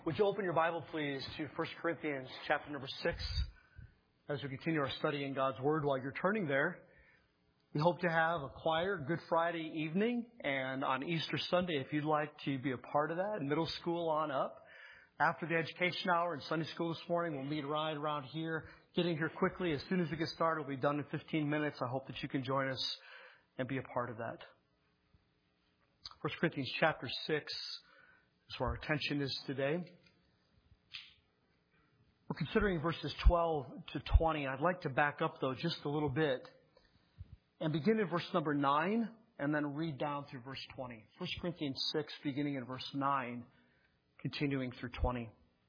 Would you open your Bible, please, to 1 Corinthians chapter number 6 as we continue our study in God's Word. While you're turning there, we hope to have a choir Good Friday evening and on Easter Sunday, if you'd like to be a part of that, middle school on up. After the education hour and Sunday school this morning, we'll meet right around here, getting here quickly. As soon as we get started, we'll be done in 15 minutes. I hope that you can join us and be a part of that. 1 Corinthians chapter 6 is where our attention is today. We're considering verses 12 to 20. I'd like to back up, though, just a little bit and begin in verse number 9 and then read down through verse 20. 1 Corinthians 6, beginning in verse 9, continuing through 20.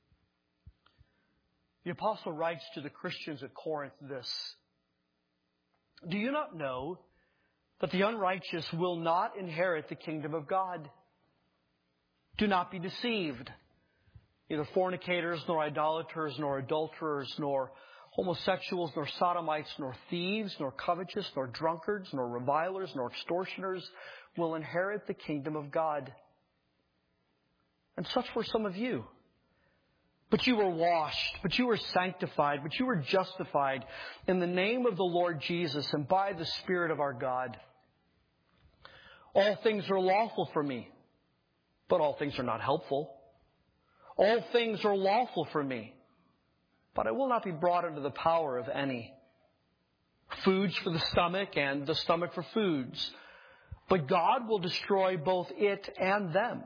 The apostle writes to the Christians at Corinth this: "Do you not know that the unrighteous will not inherit the kingdom of God? Do not be deceived. Neither fornicators, nor idolaters, nor adulterers, nor homosexuals, nor sodomites, nor thieves, nor covetous, nor drunkards, nor revilers, nor extortioners will inherit the kingdom of God. And such were some of you. But you were washed, but you were sanctified, but you were justified in the name of the Lord Jesus and by the Spirit of our God. All things are lawful for me, but all things are not helpful. All things are lawful for me, but I will not be brought under the power of any. Foods for the stomach and the stomach for foods, but God will destroy both it and them.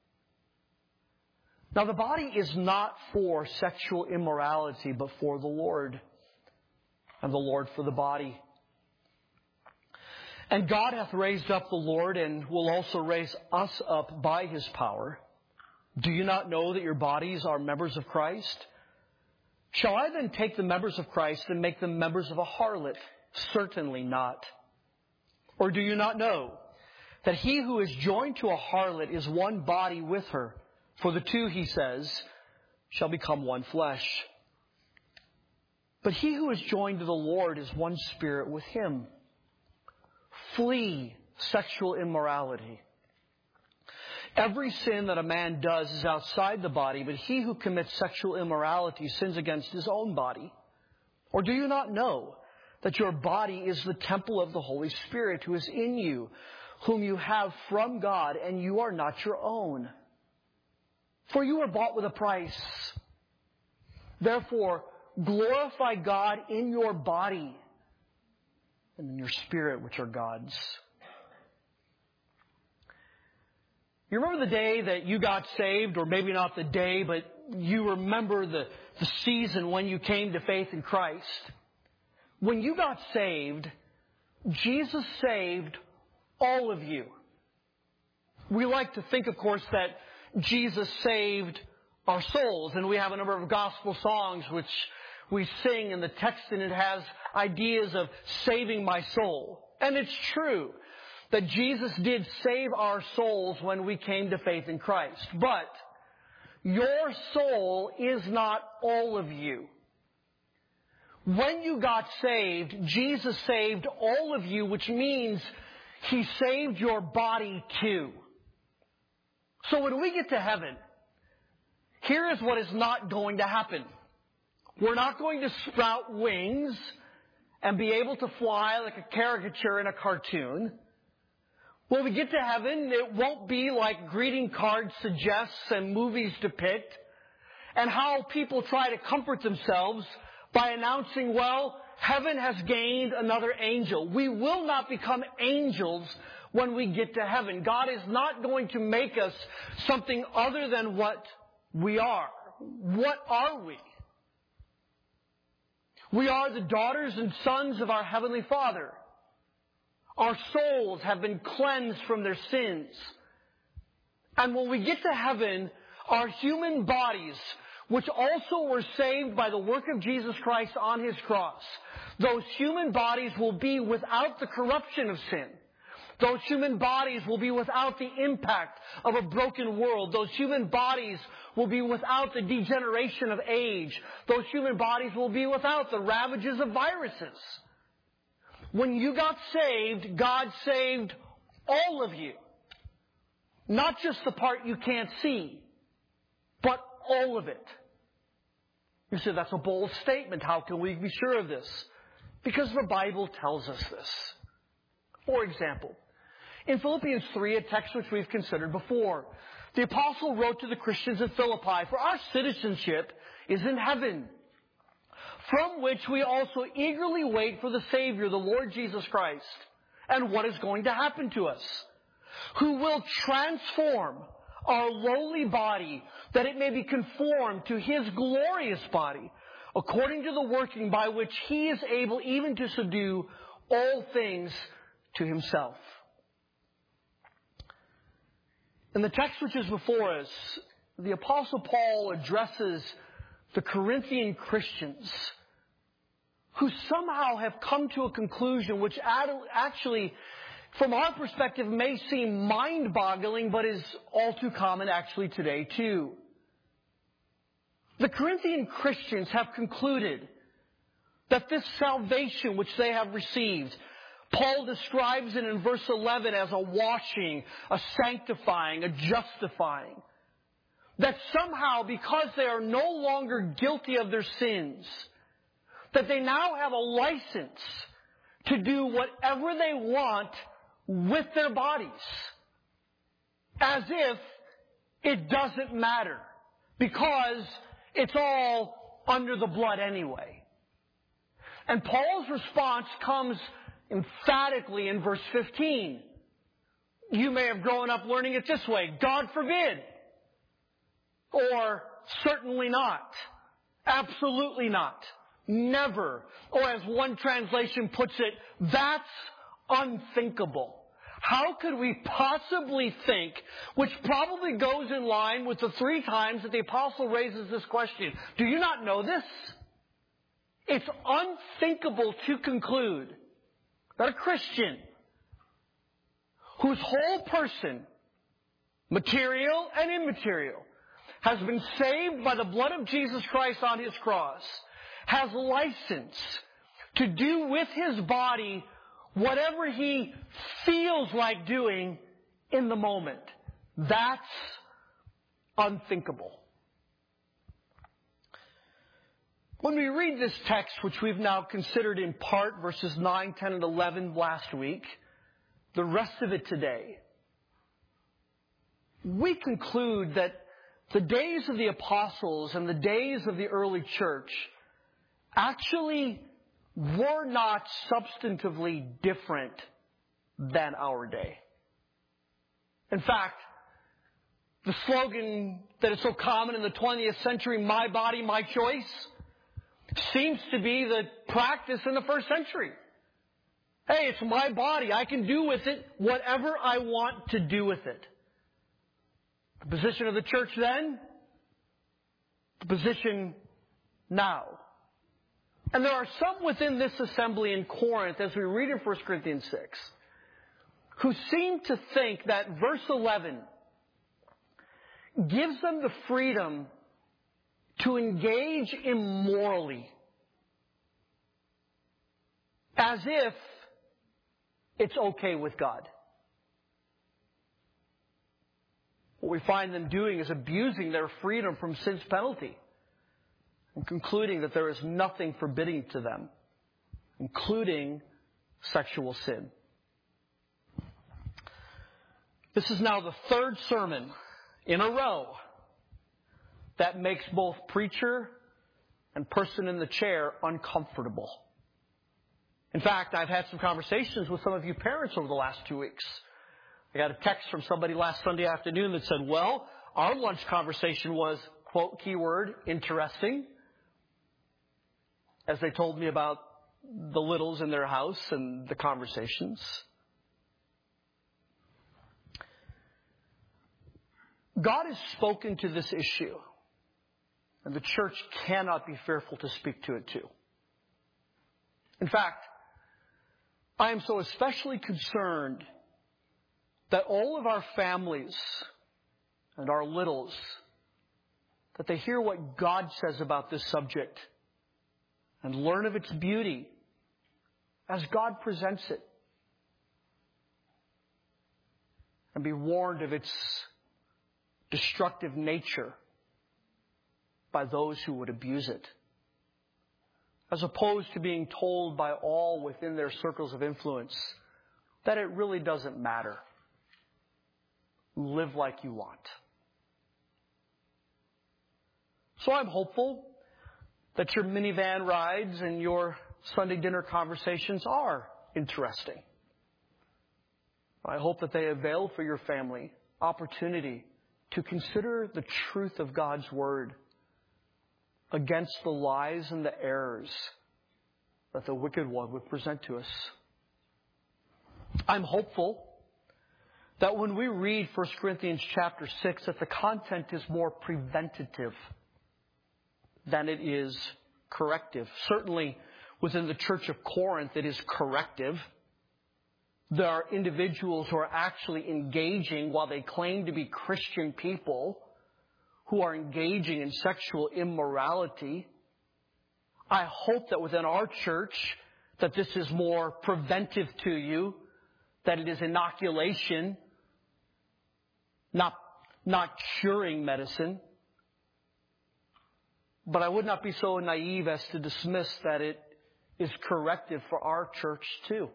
Now the body is not for sexual immorality, but for the Lord, and the Lord for the body. And God hath raised up the Lord, and will also raise us up by His power. Do you not know that your bodies are members of Christ? Shall I then take the members of Christ and make them members of a harlot? Certainly not. Or do you not know that he who is joined to a harlot is one body with her? For the two, he says, shall become one flesh. But he who is joined to the Lord is one spirit with Him. Flee sexual immorality. Every sin that a man does is outside the body, but he who commits sexual immorality sins against his own body. Or do you not know that your body is the temple of the Holy Spirit who is in you, whom you have from God, and you are not your own? For you are bought with a price. Therefore, glorify God in your body and in your spirit, which are God's." You remember the day that you got saved, or maybe not the day, but you remember the season when you came to faith in Christ. When you got saved, Jesus saved all of you. We like to think, of course, that Jesus saved our souls, and we have a number of gospel songs which we sing in the text, and it has ideas of saving my soul. And it's true that Jesus did save our souls when we came to faith in Christ. But your soul is not all of you. When you got saved, Jesus saved all of you, which means He saved your body too. So when we get to heaven, here is what is not going to happen. We're not going to sprout wings and be able to fly like a caricature in a cartoon. When we get to heaven, it won't be like greeting cards suggests and movies depict, and how people try to comfort themselves by announcing, well, heaven has gained another angel. We will not become angels when we get to heaven. God is not going to make us something other than what we are. What are we? We are the daughters and sons of our Heavenly Father. Our souls have been cleansed from their sins. And when we get to heaven, our human bodies, which also were saved by the work of Jesus Christ on His cross, those human bodies will be without the corruption of sin. Those human bodies will be without the impact of a broken world. Those human bodies will be without the degeneration of age. Those human bodies will be without the ravages of viruses. When you got saved, God saved all of you. Not just the part you can't see, but all of it. You say, that's a bold statement. How can we be sure of this? Because the Bible tells us this. For example, in Philippians 3, a text which we've considered before, the apostle wrote to the Christians in Philippi, "For our citizenship is in heaven, from which we also eagerly wait for the Savior, the Lord Jesus Christ, and what is going to happen to us, who will transform our lowly body, that it may be conformed to His glorious body, according to the working by which He is able even to subdue all things to Himself." In the text which is before us, the Apostle Paul addresses the Corinthian Christians who somehow have come to a conclusion which actually, from our perspective, may seem mind-boggling, but is all too common actually today too. The Corinthian Christians have concluded that this salvation which they have received, Paul describes it in verse 11 as a washing, a sanctifying, a justifying. That somehow, because they are no longer guilty of their sins, that they now have a license to do whatever they want with their bodies. As if it doesn't matter, because it's all under the blood anyway. And Paul's response comes emphatically in verse 15. You may have grown up learning it this way: God forbid. Or certainly not. Absolutely not. Never. Or as one translation puts it, that's unthinkable. How could we possibly think, which probably goes in line with the 3 times that the apostle raises this question. Do you not know this? It's unthinkable to conclude that a Christian whose whole person, material and immaterial, has been saved by the blood of Jesus Christ on His cross, has license to do with his body whatever he feels like doing in the moment. That's unthinkable. When we read this text, which we've now considered in part, verses 9, 10, and 11 last week, the rest of it today, we conclude that the days of the apostles and the days of the early church actually were not substantively different than our day. In fact, the slogan that is so common in the 20th century, "My body, my choice," seems to be the practice in the first century. Hey, it's my body. I can do with it whatever I want to do with it. The position of the church then, the position now. And there are some within this assembly in Corinth, as we read in 1 Corinthians 6, who seem to think that verse 11 gives them the freedom to engage immorally, as if it's okay with God. What we find them doing is abusing their freedom from sin's penalty and concluding that there is nothing forbidding to them, including sexual sin. This is now the third sermon in a row that makes both preacher and person in the chair uncomfortable. In fact, I've had some conversations with some of you parents over the last 2 weeks. I got a text from somebody last Sunday afternoon that said, well, our lunch conversation was, quote, keyword, interesting, as they told me about the littles in their house and the conversations. God has spoken to this issue, and the church cannot be fearful to speak to it too. In fact, I am so especially concerned that all of our families and our littles, that they hear what God says about this subject and learn of its beauty as God presents it, and be warned of its destructive nature by those who would abuse it, as opposed to being told by all within their circles of influence that it really doesn't matter. Live like you want. So I'm hopeful that your minivan rides and your Sunday dinner conversations are interesting. I hope that they avail for your family opportunity to consider the truth of God's Word against the lies and the errors that the wicked one would present to us. I'm hopeful that when we read 1 Corinthians chapter 6, that the content is more preventative than it is corrective. Certainly within the church of Corinth, it is corrective. There are individuals who are actually engaging, while they claim to be Christian people, who are engaging in sexual immorality. I hope that within our church that this is more preventive to you, that it is inoculation, not curing medicine. But I would not be so naive as to dismiss that it is corrective for our church too.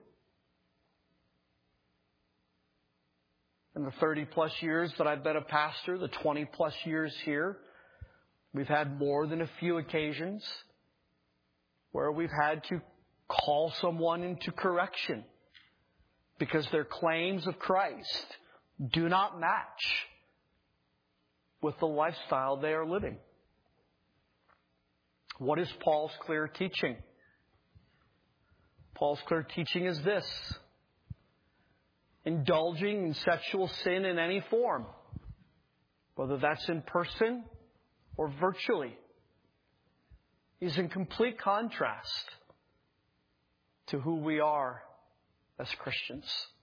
In the 30-plus years that I've been a pastor, the 20-plus years here, we've had more than a few occasions where we've had to call someone into correction because their claims of Christ do not match with the lifestyle they are living. What is Paul's clear teaching? Paul's clear teaching is this: indulging in sexual sin in any form, whether that's in person or virtually, is in complete contrast to who we are as Christians.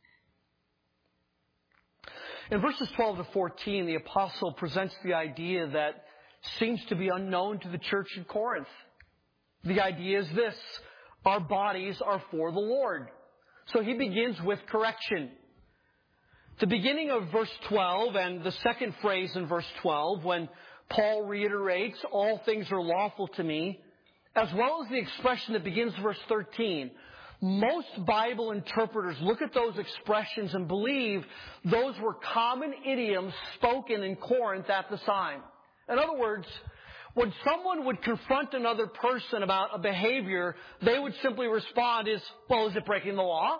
In verses 12 to 14, the apostle presents the idea that seems to be unknown to the church in Corinth. The idea is this: our bodies are for the Lord. So he begins with correction. The beginning of verse 12 and the second phrase in verse 12, when Paul reiterates, all things are lawful to me, as well as the expression that begins verse 13, most Bible interpreters look at those expressions and believe those were common idioms spoken in Corinth at the time. In other words, when someone would confront another person about a behavior, they would simply respond is, well, is it breaking the law?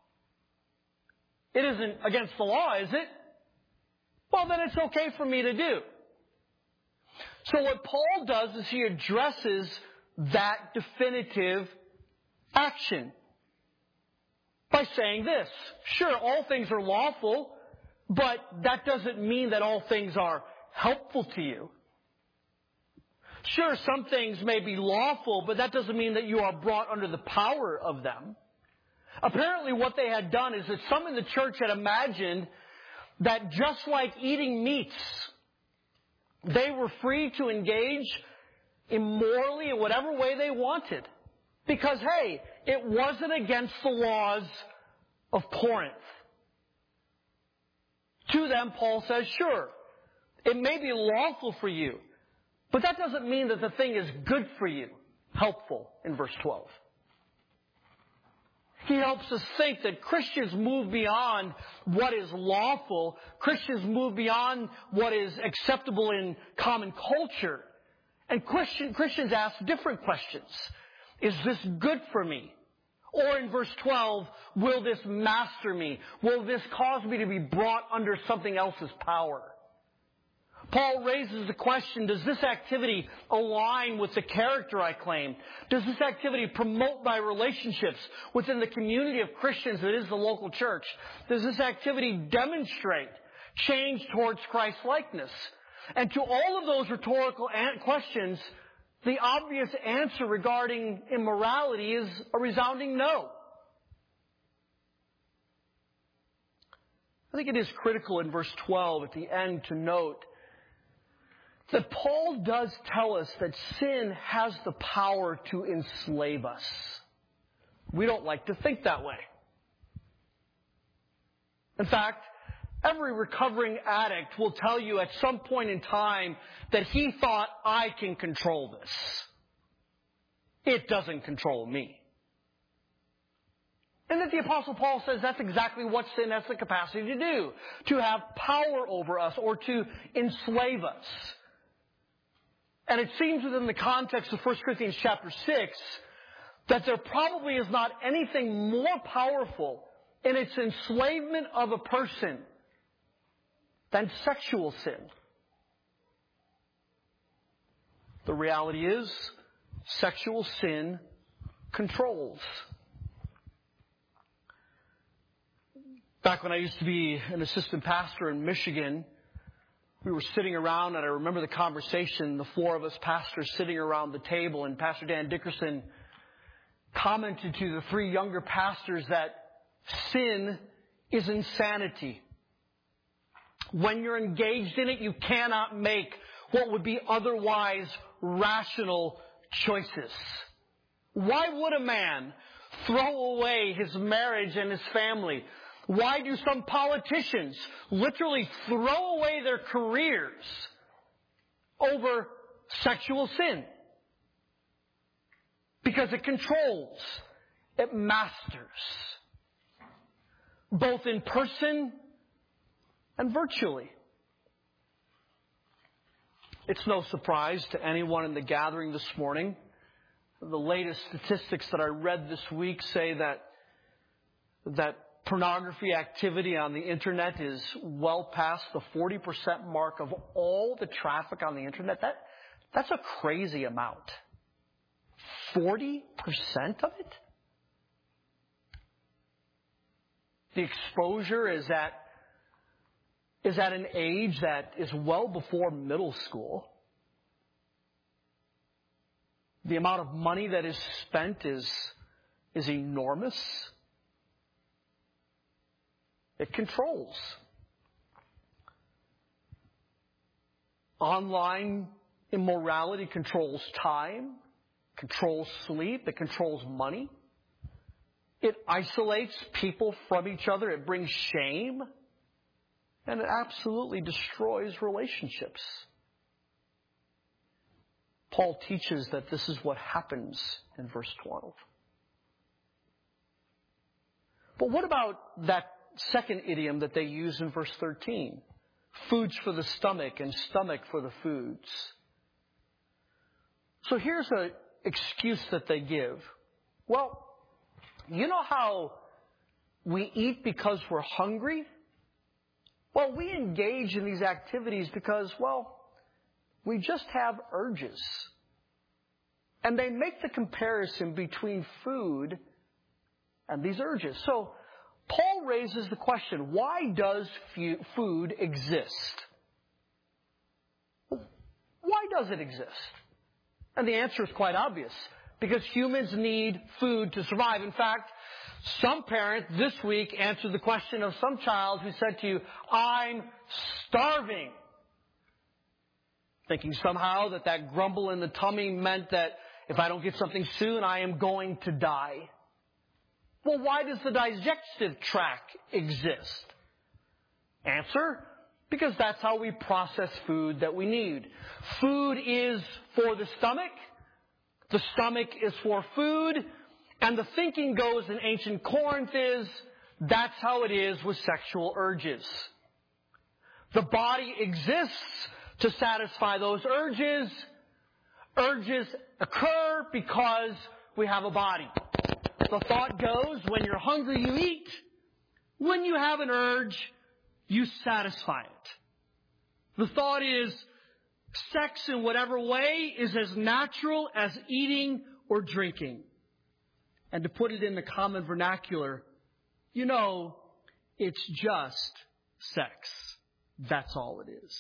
It isn't against the law, is it? Well, then it's okay for me to do. So what Paul does is he addresses that definitive action by saying this: sure, all things are lawful, but that doesn't mean that all things are helpful to you. Sure, some things may be lawful, but that doesn't mean that you are brought under the power of them. Apparently what they had done is that some in the church had imagined that just like eating meats, they were free to engage immorally in whatever way they wanted. Because, hey, it wasn't against the laws of Corinth. To them, Paul says, sure, it may be lawful for you, but that doesn't mean that the thing is good for you. Helpful in verse 12. He helps us think that Christians move beyond what is lawful. Christians move beyond what is acceptable in common culture. And Christians ask different questions. Is this good for me? Or in verse 12, will this master me? Will this cause me to be brought under something else's power? Paul raises the question, does this activity align with the character I claim? Does this activity promote my relationships within the community of Christians that is the local church? Does this activity demonstrate change towards Christ-likeness? And to all of those rhetorical questions, the obvious answer regarding immorality is a resounding no. I think it is critical in verse 12 at the end to note that Paul does tell us that sin has the power to enslave us. We don't like to think that way. In fact, Every recovering addict will tell you at some point in time that he thought, I can control this. It doesn't control me. And that the Apostle Paul says that's exactly what sin has the capacity to do. To have power over us or to enslave us. And it seems within the context of 1 Corinthians chapter 6 that there probably is not anything more powerful in its enslavement of a person than sexual sin. The reality is, sexual sin controls. Back when I used to be an assistant pastor in Michigan, we were sitting around, and I remember the conversation, the four of us pastors sitting around the table, and Pastor Dan Dickerson commented to the three younger pastors that sin is insanity. When you're engaged in it, you cannot make what would be otherwise rational choices. Why would a man throw away his marriage and his family? Why do some politicians literally throw away their careers over sexual sin? Because it controls, it masters, both in person and virtually. It's no surprise to anyone in the gathering this morning. The latest statistics that I read this week say that pornography activity on the internet is well past the 40% mark of all the traffic on the internet. That's a crazy amount. 40% of it? The exposure is at an age that is well before middle school. The amount of money that is spent is enormous. It controls. Online immorality controls time, controls sleep, it controls money. It isolates people from each other. It brings shame. And it absolutely destroys relationships. Paul teaches that this is what happens in verse 12. But what about that second idiom that they use in verse 13? Foods for the stomach and stomach for the foods. So here's an excuse that they give. Well, you know how we eat because we're hungry? Well, we engage in these activities because, well, we just have urges. And they make the comparison between food and these urges. So Paul raises the question, why does food exist? Why does it exist? And the answer is quite obvious. Because humans need food to survive. In fact, some parent this week answered the question of some child who said to you, I'm starving. Thinking somehow that grumble in the tummy meant that if I don't get something soon, I am going to die. Well, why does the digestive tract exist? Answer, because that's how we process food that we need. Food is for the stomach. The stomach is for food. And the thinking goes in ancient Corinth is, that's how it is with sexual urges. The body exists to satisfy those urges. Urges occur because we have a body. The thought goes, when you're hungry, you eat. When you have an urge, you satisfy it. The thought is, sex in whatever way is as natural as eating or drinking. And to put it in the common vernacular, it's just sex. That's all it is.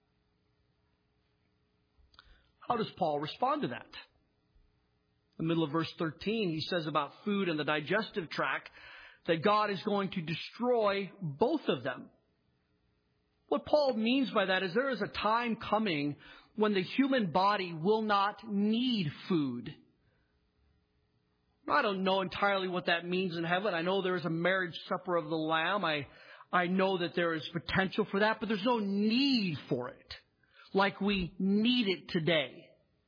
How does Paul respond to that? In the middle of verse 13, he says about food and the digestive tract that God is going to destroy both of them. What Paul means by that is there is a time coming when the human body will not need food. I don't know entirely what that means in heaven. I know there is a marriage supper of the Lamb. I I know that there is potential for that, but there's no need for it like we need it today.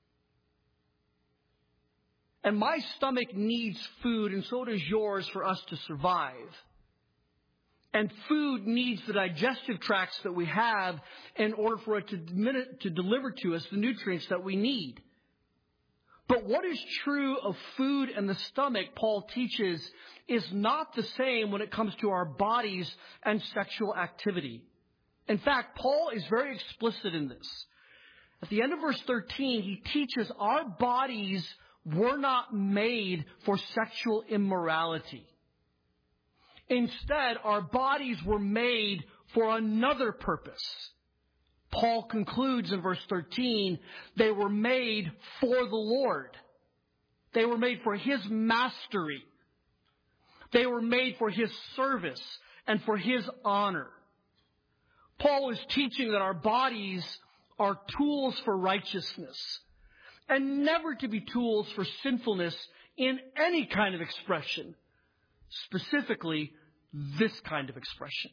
And my stomach needs food, and so does yours, for us to survive. And food needs the digestive tracts that we have in order for it to deliver to us the nutrients that we need. But what is true of food and the stomach, Paul teaches, is not the same when it comes to our bodies and sexual activity. In fact, Paul is very explicit in this. At the end of verse 13, he teaches our bodies were not made for sexual immorality. Instead, our bodies were made for another purpose. Paul concludes in verse 13, they were made for the Lord. They were made for His mastery. They were made for His service and for His honor. Paul is teaching that our bodies are tools for righteousness and never to be tools for sinfulness in any kind of expression, specifically this kind of expression.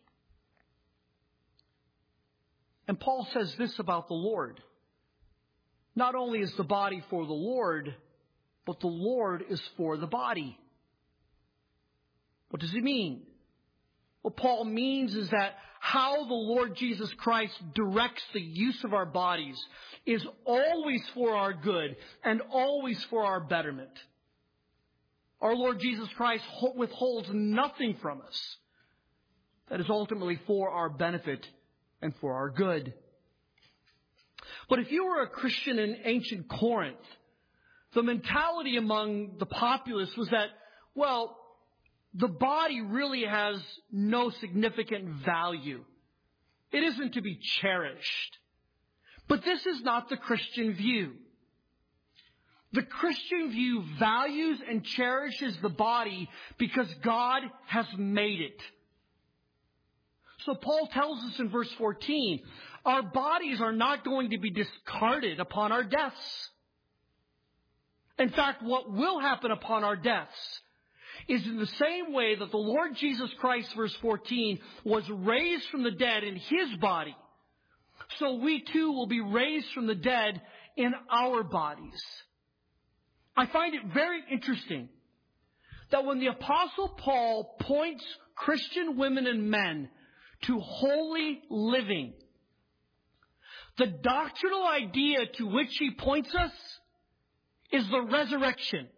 And Paul says this about the Lord. Not only is the body for the Lord, but the Lord is for the body. What does he mean? What Paul means is that how the Lord Jesus Christ directs the use of our bodies is always for our good and always for our betterment. Our Lord Jesus Christ withholds nothing from us that is ultimately for our benefit and for our good. But if you were a Christian in ancient Corinth, the mentality among the populace was that, well, the body really has no significant value. It isn't to be cherished. But this is not the Christian view. The Christian view values and cherishes the body because God has made it. So Paul tells us in verse 14, our bodies are not going to be discarded upon our deaths. In fact, what will happen upon our deaths is in the same way that the Lord Jesus Christ, verse 14, was raised from the dead in His body, so we too will be raised from the dead in our bodies. I find it very interesting that when the Apostle Paul points Christian women and men to holy living, the doctrinal idea to which he points us is the resurrection.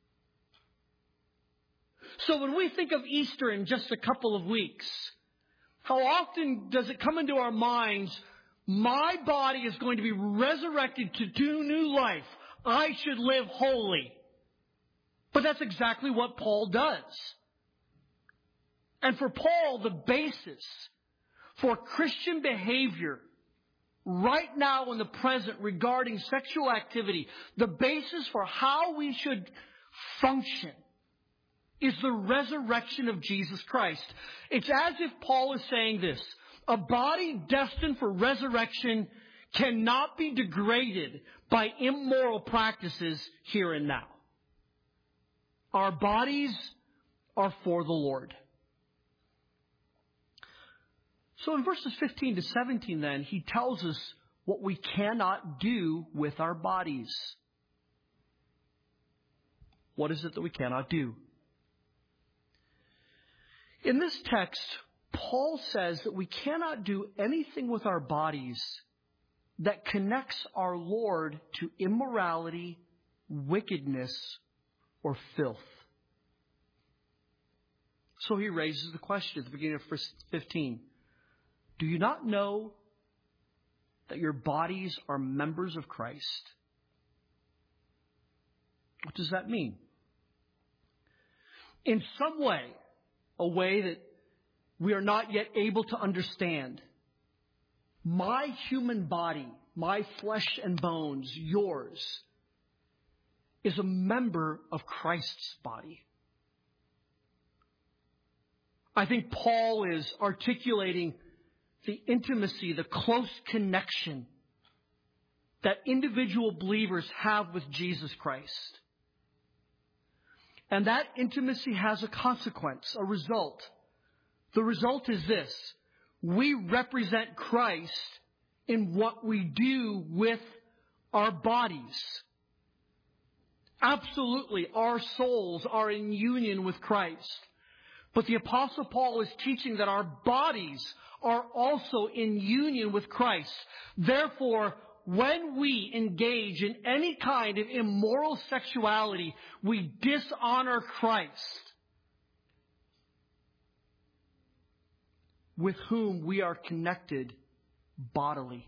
So when we think of Easter in just a couple of weeks, how often does it come into our minds, my body is going to be resurrected to new life. I should live holy. But that's exactly what Paul does. And for Paul, the basis for Christian behavior right now in the present regarding sexual activity, the basis for how we should function is the resurrection of Jesus Christ. It's as if Paul is saying this: a body destined for resurrection cannot be degraded by immoral practices here and now. Our bodies are for the Lord. So in verses 15 to 17 then, he tells us what we cannot do with our bodies. What is it that we cannot do? In this text, Paul says that we cannot do anything with our bodies that connects our Lord to immorality, wickedness, or filth. So he raises the question at the beginning of verse 15. Do you not know that your bodies are members of Christ? What does that mean? In some way, a way that we are not yet able to understand, my human body, my flesh and bones, yours, is a member of Christ's body. I think Paul is articulating the intimacy, the close connection that individual believers have with Jesus Christ. And that intimacy has a consequence, a result. The result is this. We represent Christ in what we do with our bodies. Absolutely, our souls are in union with Christ. But the Apostle Paul is teaching that our bodies are also in union with Christ. Therefore, when we engage in any kind of immoral sexuality, we dishonor Christ, with whom we are connected bodily.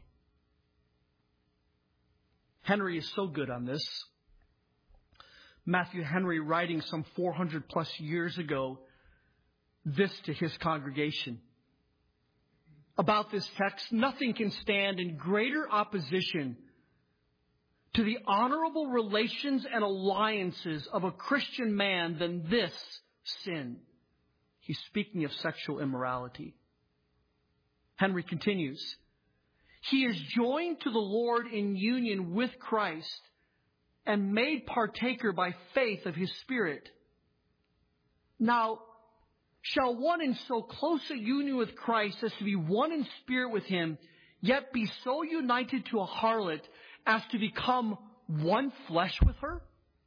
Henry is so good on this. Matthew Henry, writing some 400 plus years ago, this to his congregation. About this text, nothing can stand in greater opposition to the honorable relations and alliances of a Christian man than this sin. He's speaking of sexual immorality. Henry continues, he is joined to the Lord in union with Christ and made partaker by faith of His Spirit. Now, shall one in so close a union with Christ as to be one in spirit with Him, yet be so united to a harlot as to become one flesh with her?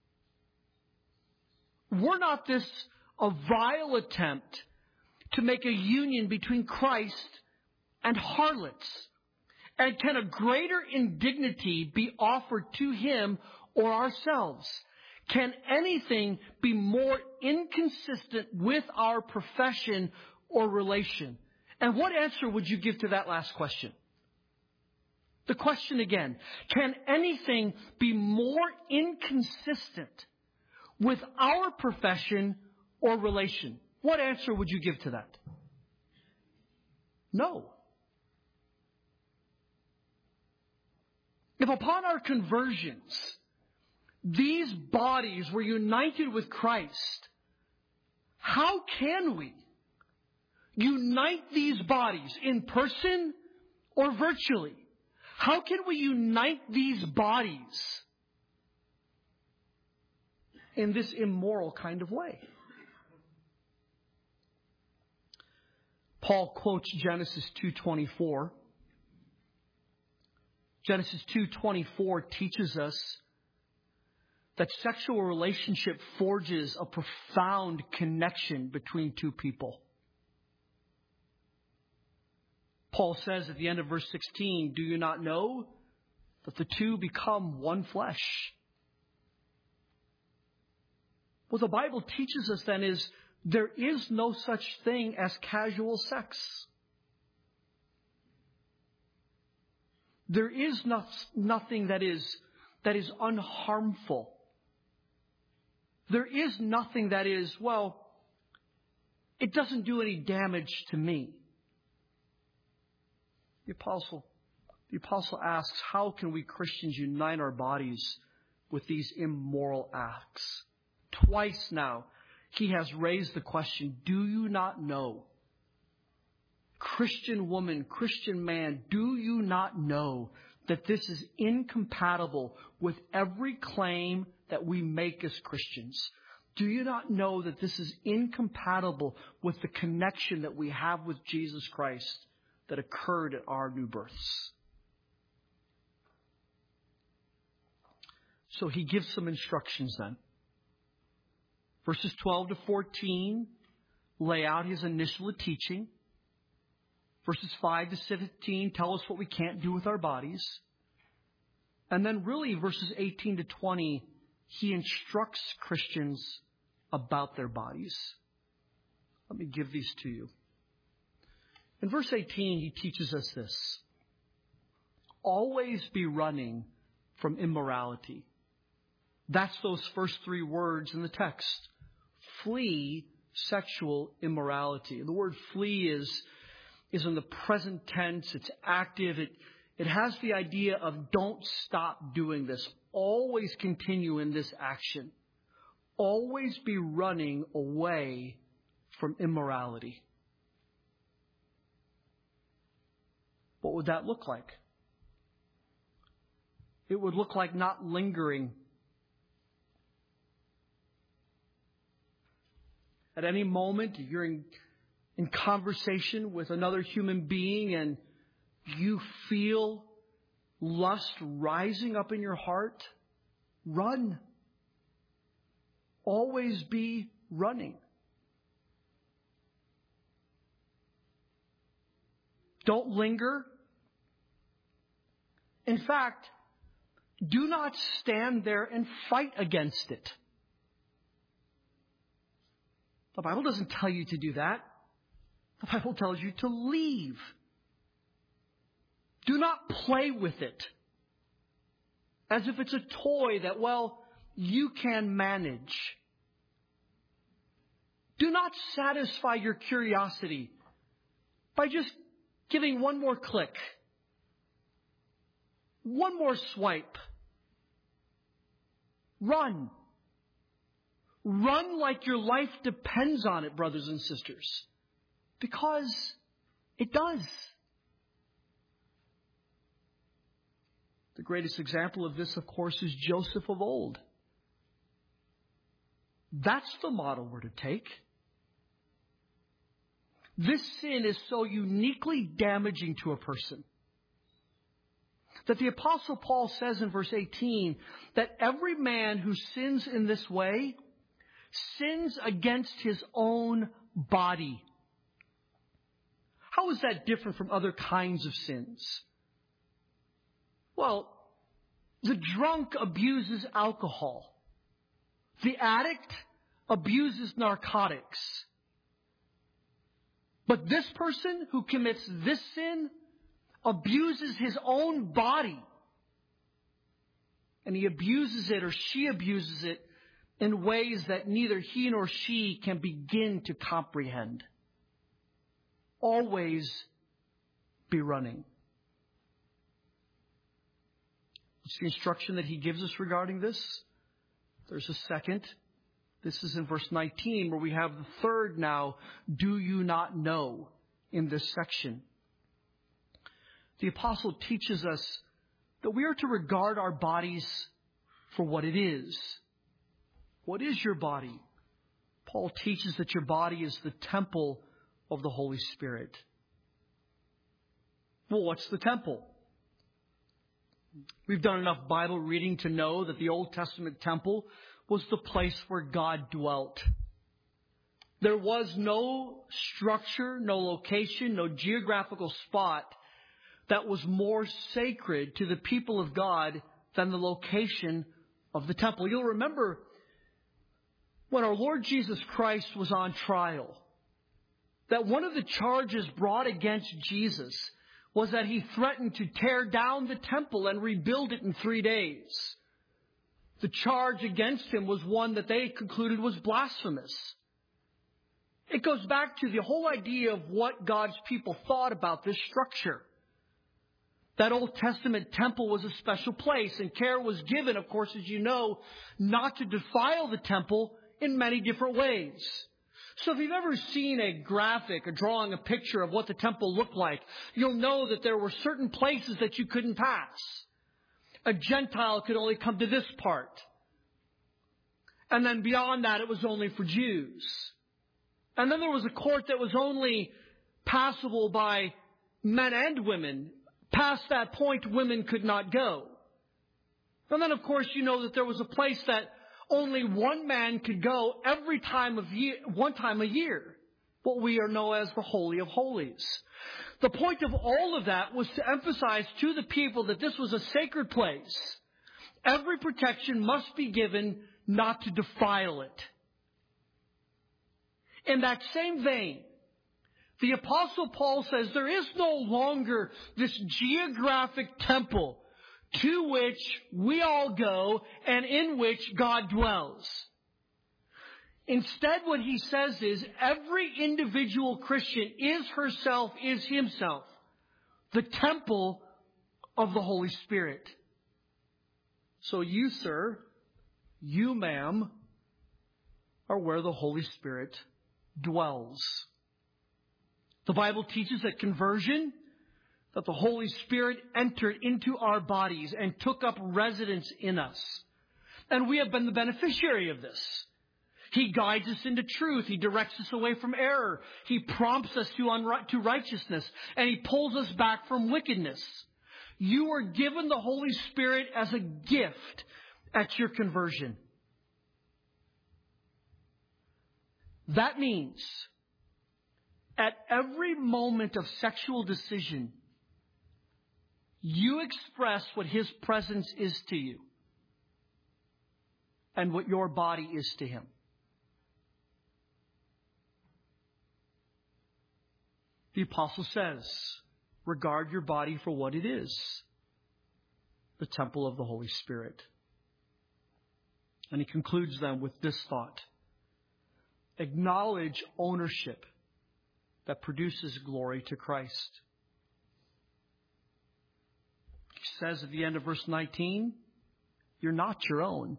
Were not this a vile attempt to make a union between Christ and harlots? And can a greater indignity be offered to Him or ourselves? Can anything be more inconsistent with our profession or relation? And what answer would you give to that last question? The question again, can anything be more inconsistent with our profession or relation? What answer would you give to that? No. If upon our conversions, these bodies were united with Christ, how can we unite these bodies in person or virtually? How can we unite these bodies in this immoral kind of way? Paul quotes Genesis 2:24. Genesis 2:24 teaches us that sexual relationship forges a profound connection between two people. Paul says at the end of verse 16, do you not know that the two become one flesh? What the Bible teaches us then is there is no such thing as casual sex. There is nothing that is unharmful. There is nothing that is, well, it doesn't do any damage to me. The apostle asks, how can we Christians unite our bodies with these immoral acts? Twice now, he has raised the question, do you not know? Christian woman, Christian man, do you not know that this is incompatible with every claim that we make as Christians? Do you not know that this is incompatible with the connection that we have with Jesus Christ that occurred at our new births? So he gives some instructions then. Verses 12 to 14 lay out his initial teaching. Verses 5 to 17 tell us what we can't do with our bodies. And then really verses 18 to 20, he instructs Christians about their bodies. Let me give these to you. In verse 18, he teaches us this. Always be running from immorality. That's those first three words in the text. Flee sexual immorality. The word flee is in the present tense. It's active. It has the idea of don't stop doing this. Always continue in this action. Always be running away from immorality. What would that look like? It would look like not lingering. At any moment, you're in conversation with another human being and you feel lust rising up in your heart, run. Always be running. Don't linger. In fact, do not stand there and fight against it. The Bible doesn't tell you to do that. The Bible tells you to leave. Do not play with it as if it's a toy that, well, you can manage. Do not satisfy your curiosity by just giving one more click, one more swipe. Run. Run like your life depends on it, brothers and sisters, because it does. The greatest example of this, of course, is Joseph of old. That's the model we're to take. This sin is so uniquely damaging to a person that the Apostle Paul says in verse 18 that every man who sins in this way sins against his own body. How is that different from other kinds of sins? Well, the drunk abuses alcohol. The addict abuses narcotics. But this person who commits this sin abuses his own body. And he abuses it, or she abuses it, in ways that neither he nor she can begin to comprehend. Always be running. What's the instruction that he gives us regarding this? There's a second. This is in verse 19, where we have the third now, do you not know, in this section. The apostle teaches us that we are to regard our bodies for what it is. What is your body? Paul teaches that your body is the temple of the Holy Spirit. Well, what's the temple? We've done enough Bible reading to know that the Old Testament temple was the place where God dwelt. There was no structure, no location, no geographical spot that was more sacred to the people of God than the location of the temple. You'll remember when our Lord Jesus Christ was on trial, that one of the charges brought against Jesus was that he threatened to tear down the temple and rebuild it in 3 days. The charge against him was one that they concluded was blasphemous. It goes back to the whole idea of what God's people thought about this structure. That Old Testament temple was a special place, and care was given, of course, as you know, not to defile the temple in many different ways. So if you've ever seen a graphic, a drawing, a picture of what the temple looked like, you'll know that there were certain places that you couldn't pass. A Gentile could only come to this part. And then beyond that, it was only for Jews. And then there was a court that was only passable by men and women. Past that point, women could not go. And then, of course, you know that there was a place that only one man could go one time a year. What we know as the Holy of Holies. The point of all of that was to emphasize to the people that this was a sacred place. Every protection must be given not to defile it. In that same vein, the Apostle Paul says there is no longer this geographic temple to which we all go and in which God dwells. Instead, what he says is every individual Christian is himself the temple of the Holy Spirit. So you, sir, you, ma'am, are where the Holy Spirit dwells. The Bible teaches at conversion that the Holy Spirit entered into our bodies and took up residence in us. And we have been the beneficiary of this. He guides us into truth. He directs us away from error. He prompts us to righteousness. And He pulls us back from wickedness. You are given the Holy Spirit as a gift at your conversion. That means at every moment of sexual decision, you express what His presence is to you and what your body is to Him. The apostle says, regard your body for what it is, the temple of the Holy Spirit. And he concludes then with this thought. Acknowledge ownership that produces glory to Christ. He says at the end of verse 19, you're not your own.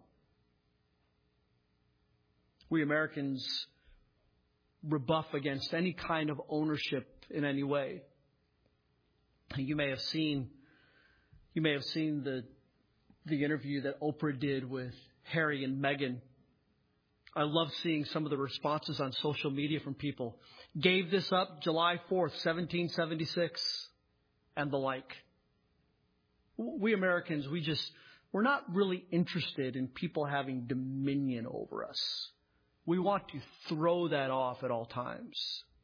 We Americans rebuff against any kind of ownership in any way. You may have seen the interview that Oprah did with Harry and Meghan. I love seeing some of the responses on social media from people. Gave this up July 4th, 1776, and the like. We Americans, we're not really interested in people having dominion over us. We want to throw that off at all times.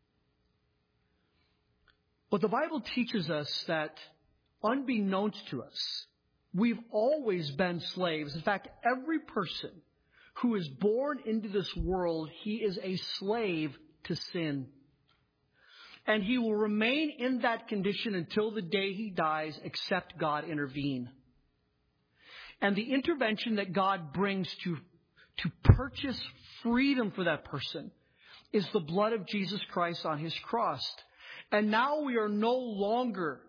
But the Bible teaches us that, unbeknownst to us, we've always been slaves. In fact, every person who is born into this world, he is a slave to sin. And he will remain in that condition until the day he dies, except God intervene. And the intervention that God brings to purchase freedom for that person is the blood of Jesus Christ on His cross. And now we are no longer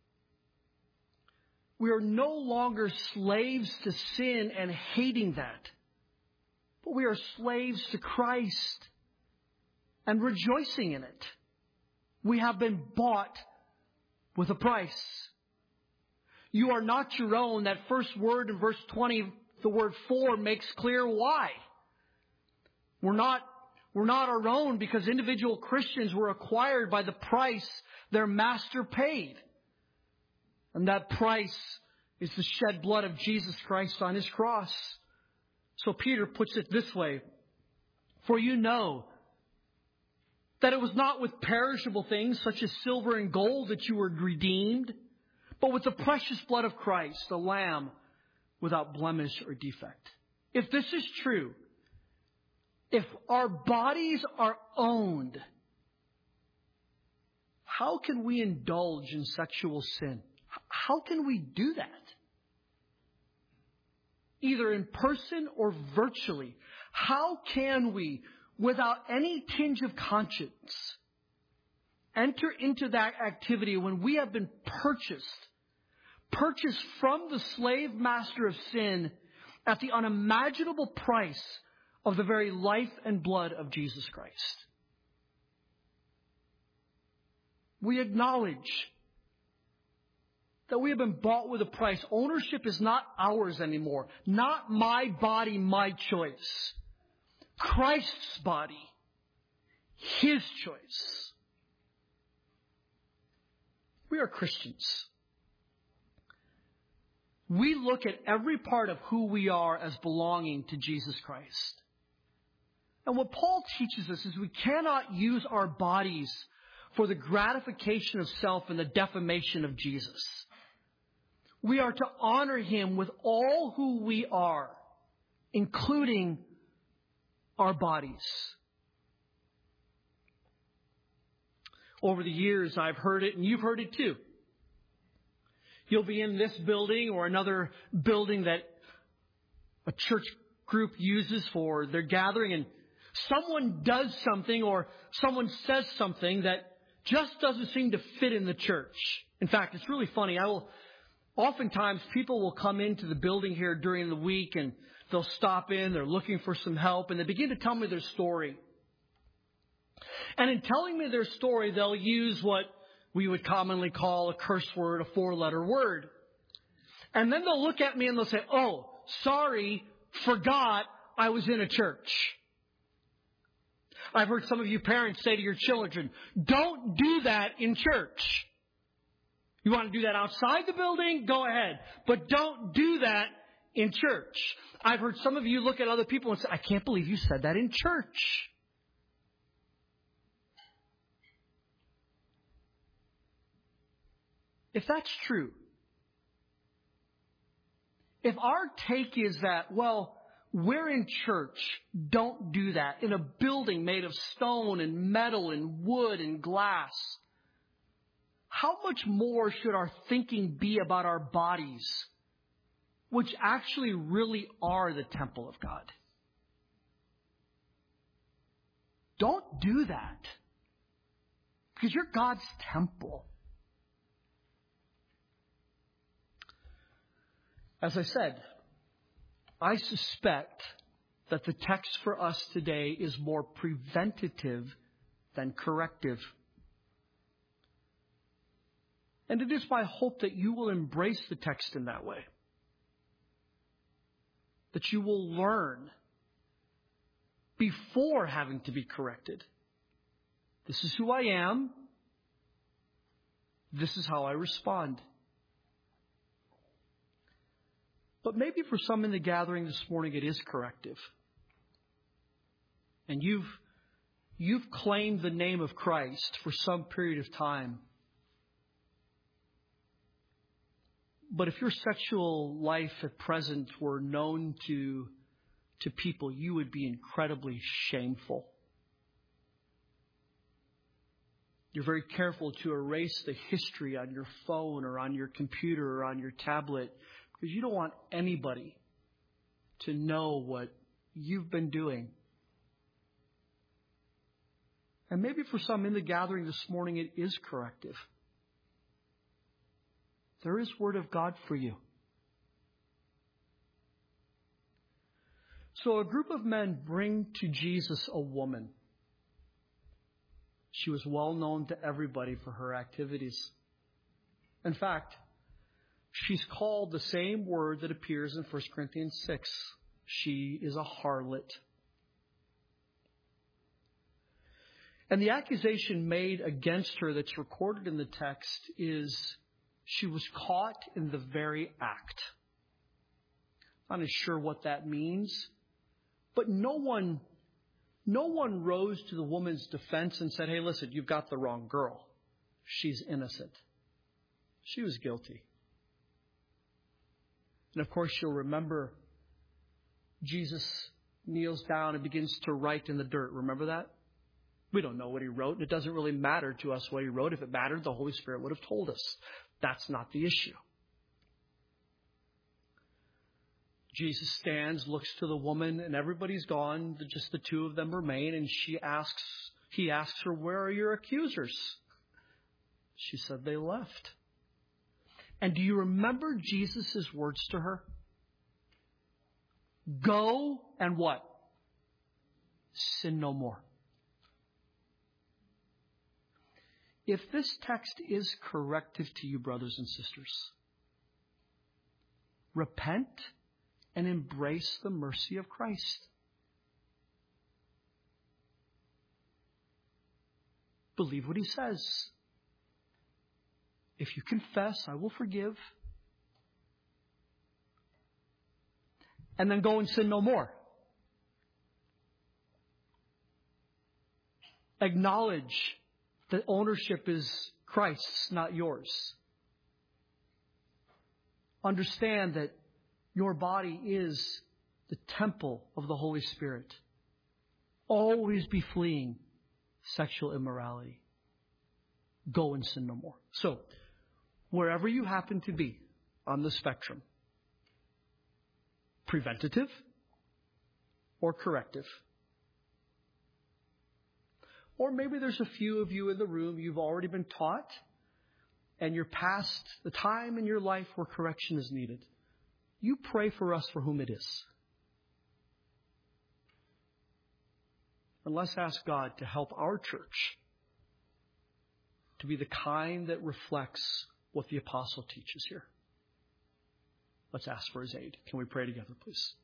slaves to sin and hating that. But we are slaves to Christ and rejoicing in it. We have been bought with a price. You are not your own. That first word in verse 20, the word for, makes clear why. We're not our own because individual Christians were acquired by the price their master paid. And that price is the shed blood of Jesus Christ on His cross. So Peter puts it this way. For you know that it was not with perishable things such as silver and gold that you were redeemed, but with the precious blood of Christ, the Lamb without blemish or defect. If this is true, if our bodies are owned, how can we indulge in sexual sin? How can we do that? Either in person or virtually. How can we, without any tinge of conscience, enter into that activity when we have been purchased from the slave master of sin at the unimaginable price of the very life and blood of Jesus Christ? We acknowledge that we have been bought with a price. Ownership is not ours anymore. Not my body, my choice. Christ's body, His choice. We are Christians. We look at every part of who we are as belonging to Jesus Christ. And what Paul teaches us is we cannot use our bodies for the gratification of self and the defamation of Jesus. We are to honor Him with all who we are, including our bodies. Over the years, I've heard it, and you've heard it too. You'll be in this building or another building that a church group uses for their gathering, and someone does something or someone says something that just doesn't seem to fit in the church. In fact, it's really funny. Oftentimes, people will come into the building here during the week and they'll stop in, they're looking for some help, and they begin to tell me their story. And in telling me their story, they'll use what we would commonly call a curse word, a 4-letter word. And then they'll look at me and they'll say, "Oh, sorry, forgot I was in a church." I've heard some of you parents say to your children, don't do that in church. You want to do that outside the building? Go ahead. But don't do that in church. I've heard some of you look at other people and say, I can't believe you said that in church. If that's true, if our take is that, well, we're in church, don't do that, in a building made of stone and metal and wood and glass, how much more should our thinking be about our bodies, which actually really are the temple of God? Don't do that, because you're God's temple. As I said, I suspect that the text for us today is more preventative than corrective. And it is my hope that you will embrace the text in that way. That you will learn before having to be corrected. This is who I am. This is how I respond. But maybe for some in the gathering this morning, it is corrective. And you've claimed the name of Christ for some period of time. But if your sexual life at present were known to people, you would be incredibly shameful. You're very careful to erase the history on your phone or on your computer or on your tablet, because you don't want anybody to know what you've been doing. And maybe for some in the gathering this morning, it is corrective. There is Word of God for you. So a group of men bring to Jesus a woman. She was well known to everybody for her activities. In fact, she's called the same word that appears in 1 Corinthians 6. She is a harlot. And the accusation made against her that's recorded in the text is she was caught in the very act. I'm not sure what that means, but no one rose to the woman's defense and said, hey, listen, you've got the wrong girl. She's innocent. She was guilty. And of course, you'll remember Jesus kneels down and begins to write in the dirt. Remember that? We don't know what he wrote, and it doesn't really matter to us what he wrote. If it mattered, the Holy Spirit would have told us. That's not the issue. Jesus stands, looks to the woman, and everybody's gone. Just the two of them remain, and he asks her, where are your accusers? She said they left. And do you remember Jesus' words to her? Go and what? Sin no more. If this text is corrective to you, brothers and sisters, repent and embrace the mercy of Christ. Believe what he says. If you confess, I will forgive. And then go and sin no more. Acknowledge that ownership is Christ's, not yours. Understand that your body is the temple of the Holy Spirit. Always be fleeing sexual immorality. Go and sin no more. So, wherever you happen to be on the spectrum, preventative or corrective. Or maybe there's a few of you in the room, you've already been taught, and you're past the time in your life where correction is needed. You pray for us for whom it is. And let's ask God to help our church to be the kind that reflects what the apostle teaches here. Let's ask for his aid. Can we pray together, please?